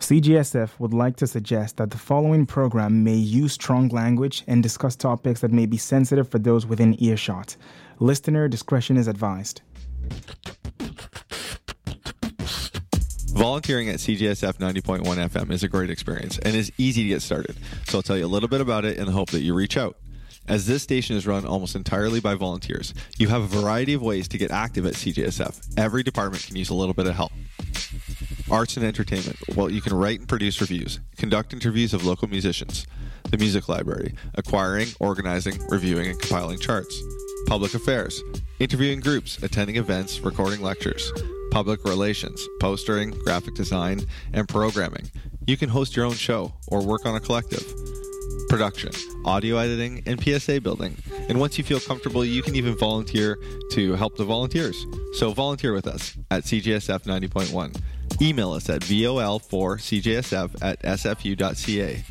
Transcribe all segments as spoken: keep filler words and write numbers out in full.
C G S F would like to suggest that the following program may use strong language and discuss topics that may be sensitive for those within earshot. Listener discretion is advised. Volunteering at C G S F ninety point one F M is a great experience and is easy to get started, so I'll tell you a little bit about it in the hope that you reach out. As this station is run almost entirely by volunteers, you have a variety of ways to get active at C G S F. Every department can use a little bit of help. Arts and entertainment. Well, you can write and produce reviews, conduct interviews of local musicians. The music library. Acquiring, organizing, reviewing, and compiling charts. Public affairs. Interviewing groups, attending events, recording lectures. Public relations, postering, graphic design, and programming. You can host your own show or work on a collective. Production, audio editing, and P S A building. And once you feel comfortable, you can even volunteer to help the volunteers. So volunteer with us at C G S F ninety point one. Email us at V O L four C J S F at S F U dot C A.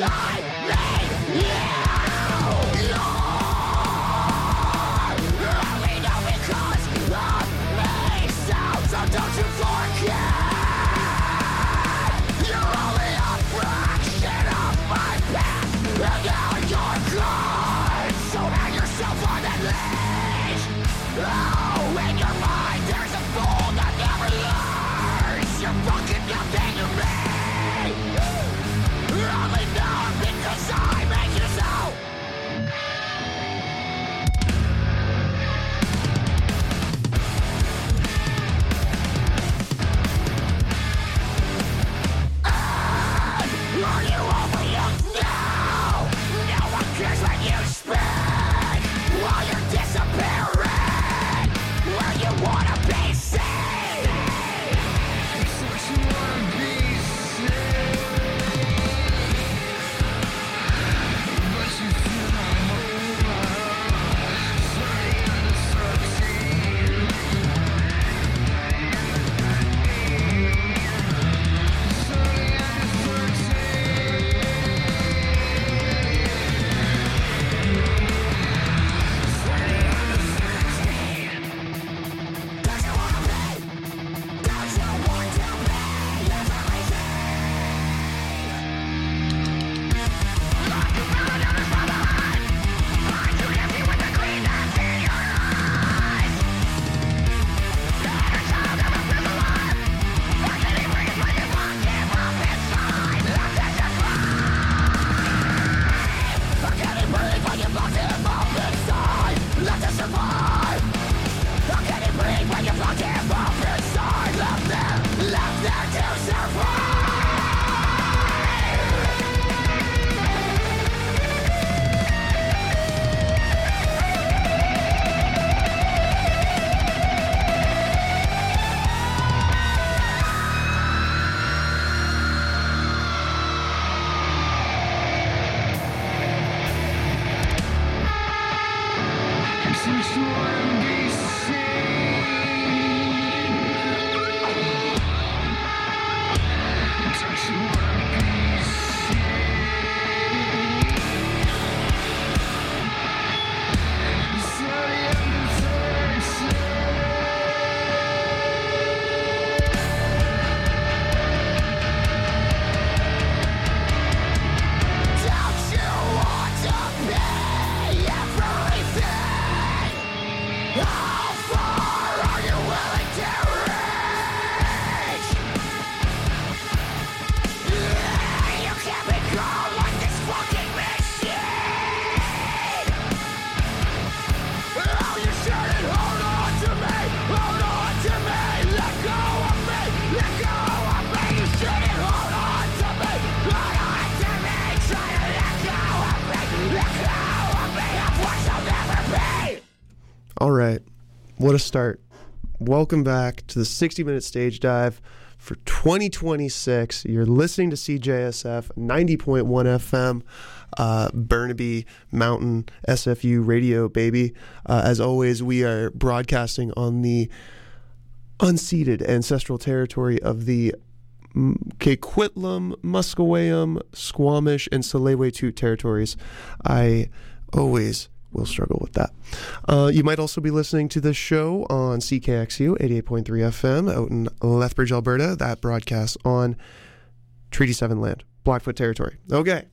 All right, what a start. Welcome back to the sixty minute stage dive for twenty twenty-six. You're listening to C J S F ninety point one F M, uh, Burnaby Mountain S F U radio, baby. Uh, as always, we are broadcasting on the unceded ancestral territory of the Coquitlam, Musqueam, Squamish, and Tsleil-Waututh territories. I always will struggle with that. Uh, you might also be listening to this show on C K X U eighty-eight point three F M out in Lethbridge, Alberta. That broadcasts on Treaty seven land, Blackfoot territory. Okay.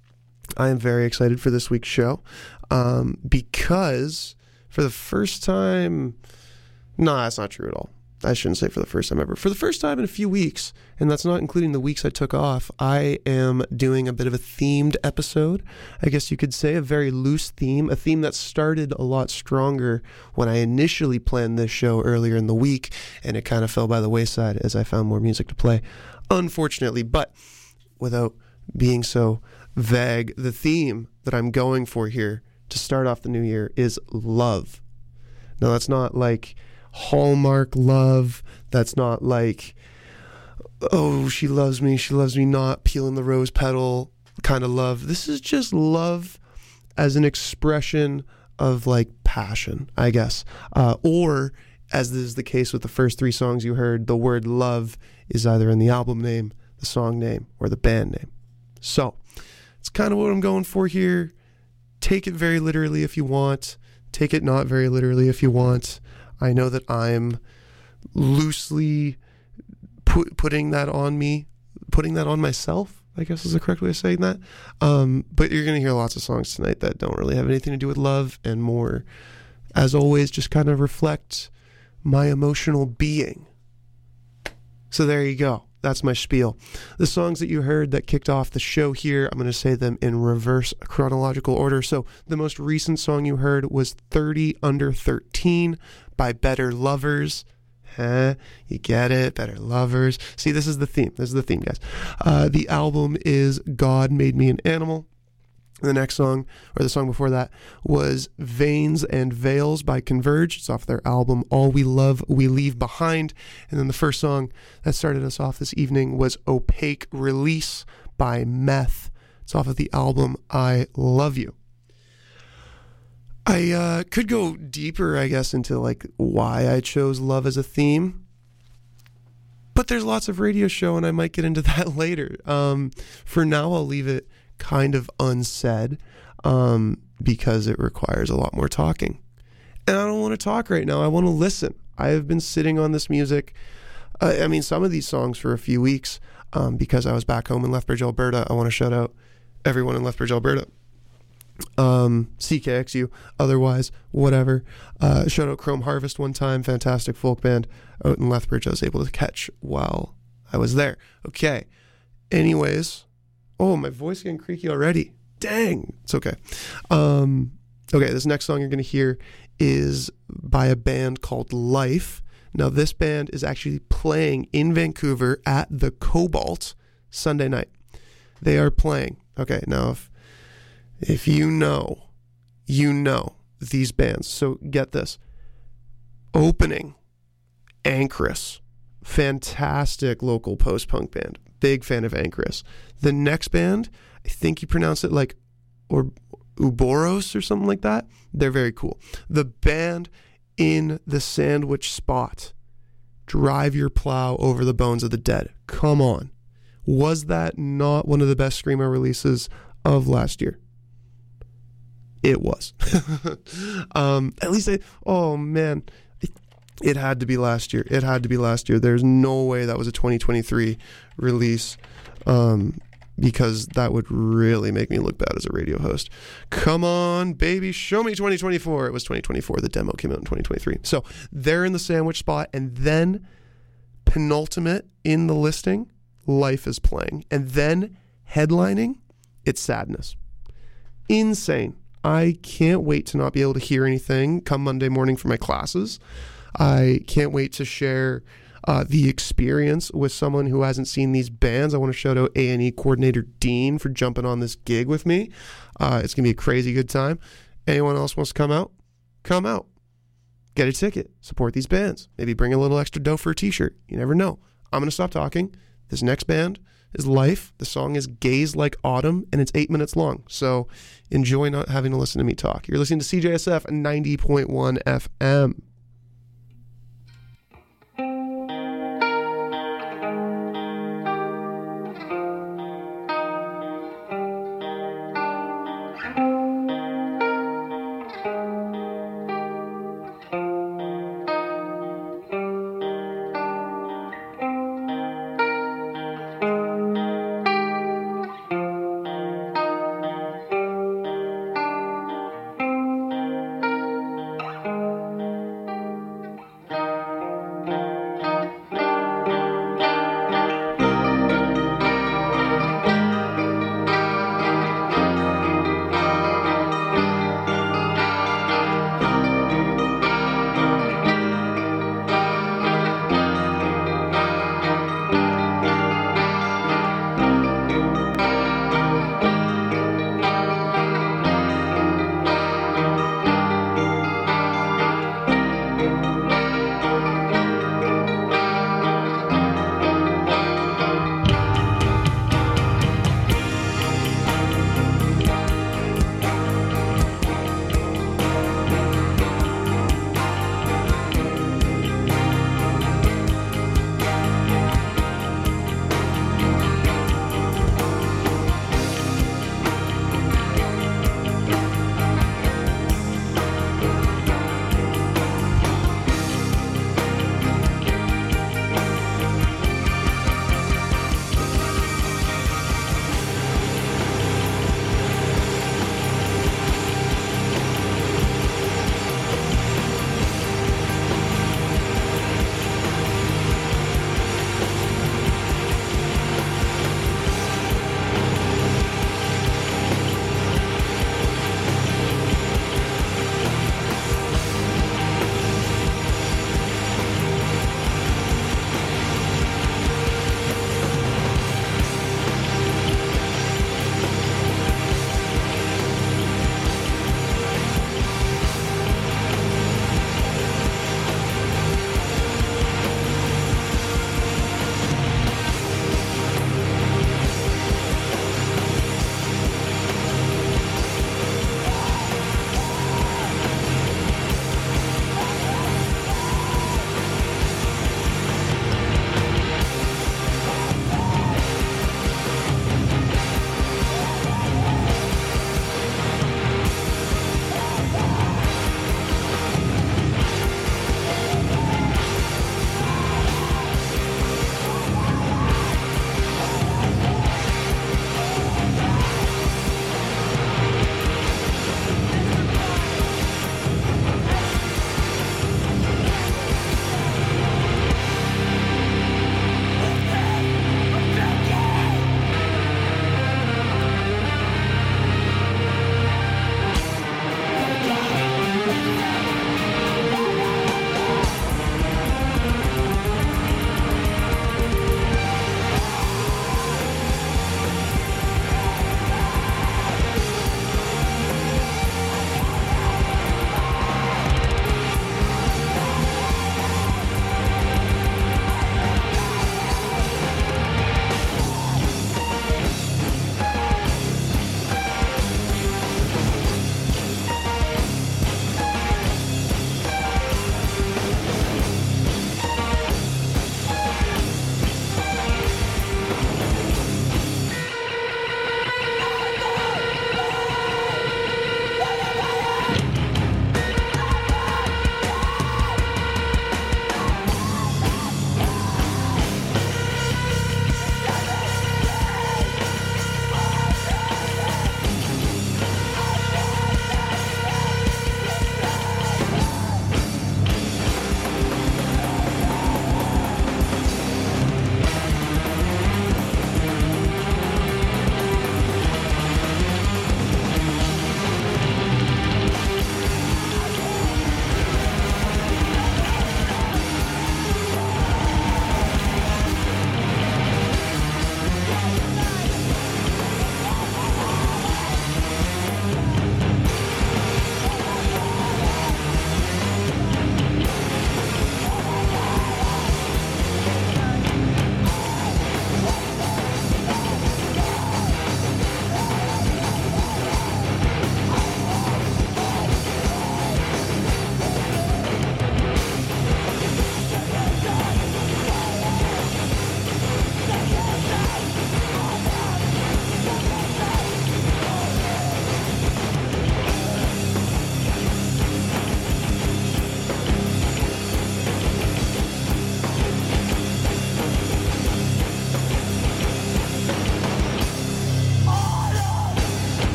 I am very excited for this week's show um, because for the first time, no, nah, that's not true at all. I shouldn't say for the first time ever. For the first time in a few weeks, and that's not including the weeks I took off, I am doing a bit of a themed episode. I guess you could say a very loose theme, a theme that started a lot stronger when I initially planned this show earlier in the week, and it kind of fell by the wayside as I found more music to play, unfortunately. But without being so vague, the theme that I'm going for here to start off the new year is love. Now, that's not like Hallmark love. That's not like, oh, she loves me, she loves me not, peeling the rose petal kind of love. This is just love as an expression of like passion, I guess. Uh, or, as is the case with the first three songs you heard, the word love is either in the album name, the song name, or the band name. So, It's kind of what I'm going for here. Take it very literally if you want. Take it not very literally if you want. I know that I'm loosely put, putting that on me, putting that on myself, I guess is the correct way of saying that. Um, but you're going to hear lots of songs tonight that don't really have anything to do with love and more, as always, just kind of reflect my emotional being. So there you go. That's my spiel. The songs that you heard that kicked off the show here, I'm going to say them in reverse chronological order. So the most recent song you heard was thirty under thirteen by Better Lovers. Huh? You get it? Better Lovers. See, this is the theme. This is the theme, guys. Uh, the album is God Made Me an Animal. The next song, or the song before that, was Veins and Veils by Converge. It's off their album All We Love, We Leave Behind. And then the first song that started us off this evening was Opaque Release by Meth. It's off of the album I Love You. I uh, could go deeper, I guess, into like why I chose love as a theme. But there's lots of radio show, and I might get into that later. Um, for now, I'll leave it kind of unsaid um, because it requires a lot more talking. And I don't want to talk right now. I want to listen. I have been sitting on this music. Uh, I mean, some of these songs for a few weeks um, because I was back home in Lethbridge, Alberta. I want to shout out everyone in Lethbridge, Alberta. Um, C K X U, otherwise, whatever. Uh, shout out Chrome Harvest one time. Fantastic folk band out in Lethbridge I was able to catch while I was there. Okay. Anyways, oh, my voice getting creaky already. Dang. It's okay. Um, okay, this next song you're going to hear is by a band called Life. Now, this band is actually playing in Vancouver at the Cobalt Sunday night. They are playing. Okay, now, if, if you know, you know these bands. So get this. Opening, Anchorus. Fantastic local post-punk band. Big fan of Anchorus. The next band, I think you pronounce it like or Uboros or something like that. They're very cool. The band In the Sandwich Spot. Drive Your Plow Over the Bones of the Dead. Come on. Was that not one of the best Screamo releases of last year? It was. um, at least I, oh man, it, it had to be last year. It had to be last year. There's no way that was a twenty twenty-three release. Um, because that would really make me look bad as a radio host. Come on, baby, show me twenty twenty-four. It was twenty twenty-four. The demo came out in twenty twenty-three. So they're in the Sandwich Spot, and then penultimate in the listing, Life is playing. And then headlining, It's Sadness. Insane. I can't wait to not be able to hear anything come Monday morning for my classes. I can't wait to share Uh, the experience with someone who hasn't seen these bands. I want to shout out A and E coordinator Dean for jumping on this gig with me. Uh, it's going to be a crazy good time. Anyone else wants to come out? Come out. Get a ticket. Support these bands. Maybe bring a little extra dough for a t-shirt. You never know. I'm going to stop talking. This next band is Life. The song is Gaze Like Autumn, and it's eight minutes long. So enjoy not having to listen to me talk. You're listening to C J S F ninety point one F M.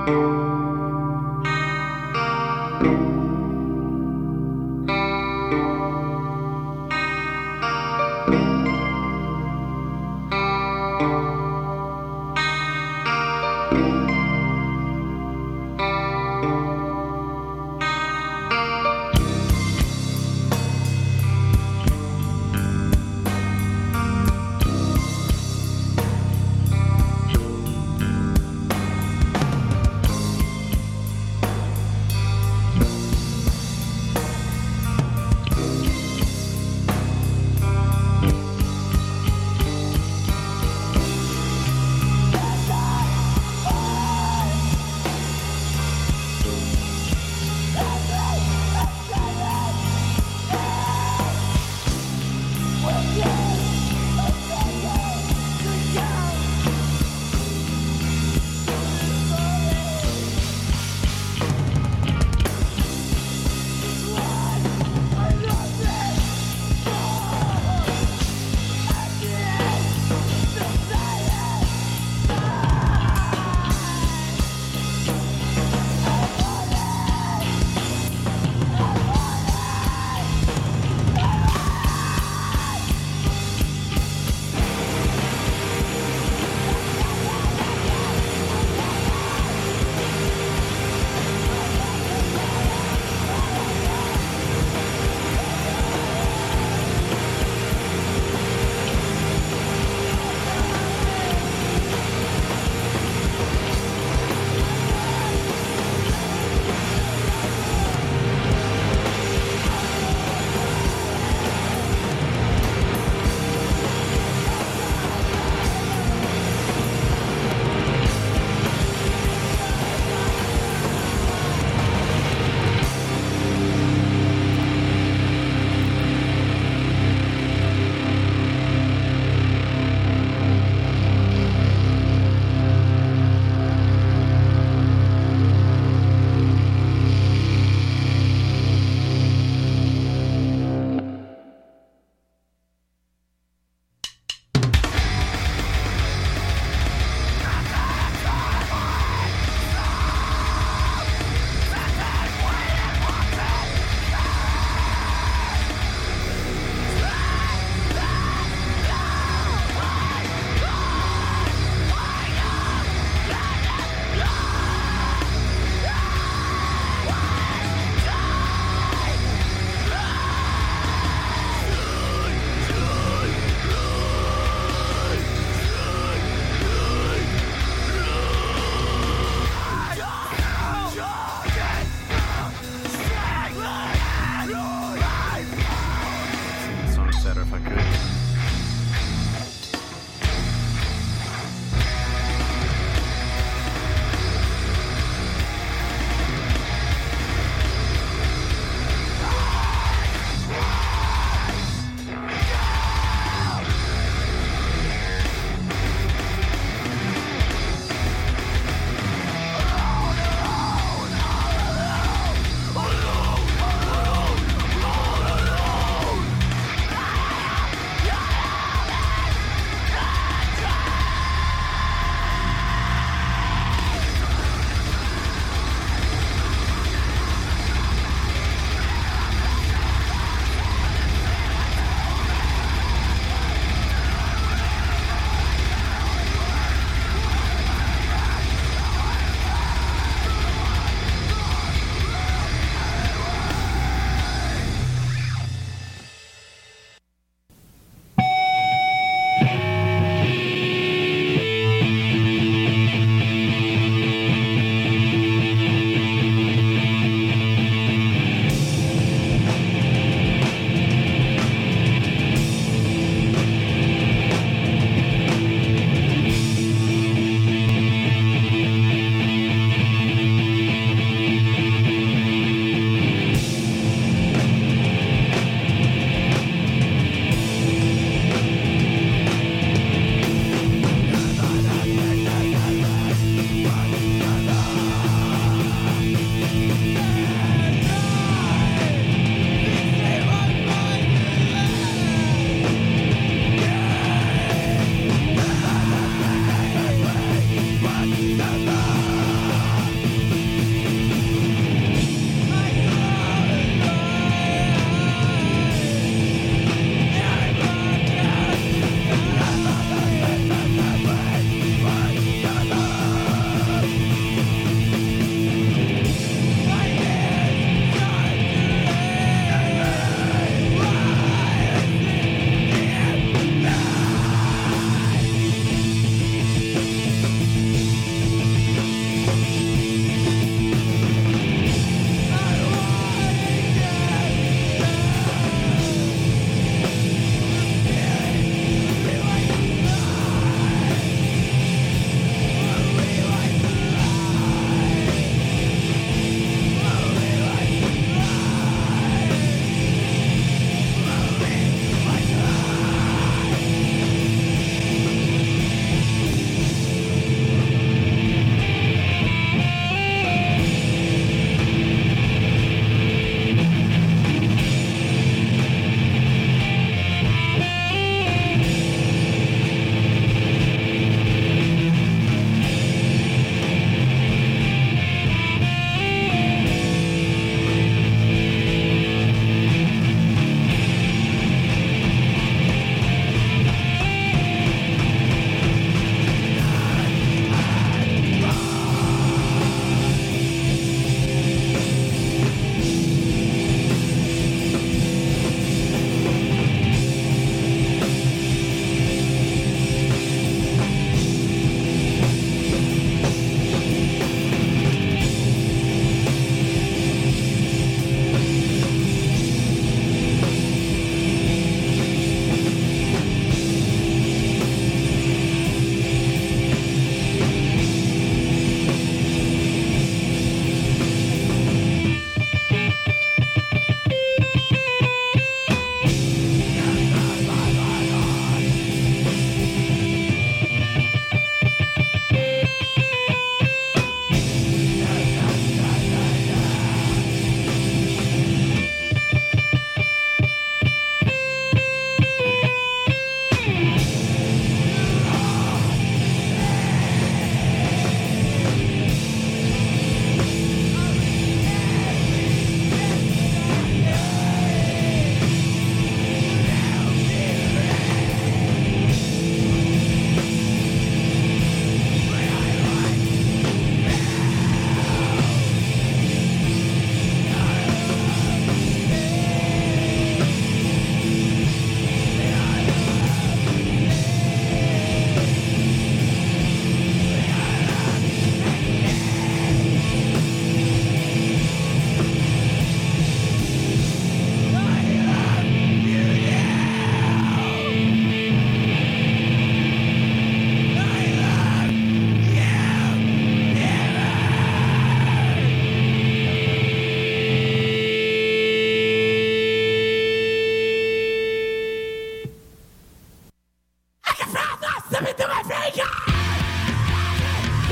Thank you.